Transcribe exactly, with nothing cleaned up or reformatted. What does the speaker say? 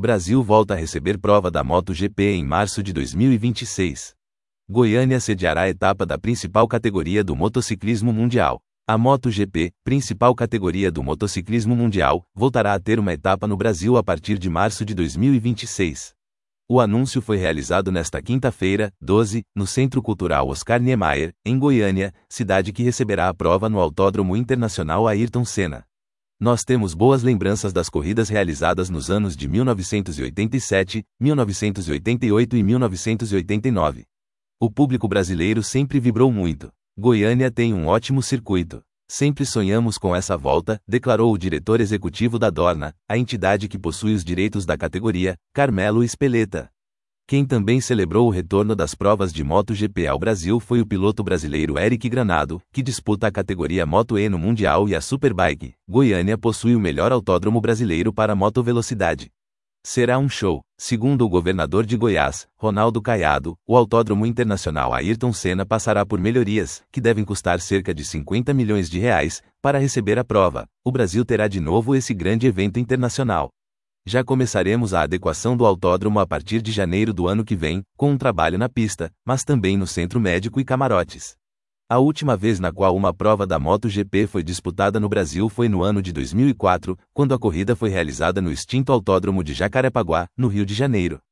Brasil volta a receber prova da MotoGP em março de dois mil e vinte e seis. Goiânia sediará a etapa da principal categoria do motociclismo mundial. A MotoGP, principal categoria do motociclismo mundial, voltará a ter uma etapa no Brasil a partir de março de dois mil e vinte e seis. O anúncio foi realizado nesta quinta-feira, doze, no Centro Cultural Oscar Niemeyer, em Goiânia, cidade que receberá a prova no Autódromo Internacional Ayrton Senna. Nós temos boas lembranças das corridas realizadas nos anos de mil novecentos e oitenta e sete, mil novecentos e oitenta e oito e mil novecentos e oitenta e nove. O público brasileiro sempre vibrou muito. Goiânia tem um ótimo circuito. Sempre sonhamos com essa volta, declarou o diretor executivo da Dorna, a entidade que possui os direitos da categoria, Carmelo Espeleta. Quem também celebrou o retorno das provas de MotoGP ao Brasil foi o piloto brasileiro Eric Granado, que disputa a categoria Moto E no Mundial e a Superbike. Goiânia possui o melhor autódromo brasileiro para motovelocidade. Será um show. Segundo o governador de Goiás, Ronaldo Caiado, o Autódromo Internacional Ayrton Senna passará por melhorias, que devem custar cerca de cinquenta milhões de reais, para receber a prova. O Brasil terá de novo esse grande evento internacional. Já começaremos a adequação do autódromo a partir de janeiro do ano que vem, com um trabalho na pista, mas também no centro médico e camarotes. A última vez na qual uma prova da MotoGP foi disputada no Brasil foi no ano de dois mil e quatro, quando a corrida foi realizada no extinto Autódromo de Jacarepaguá, no Rio de Janeiro.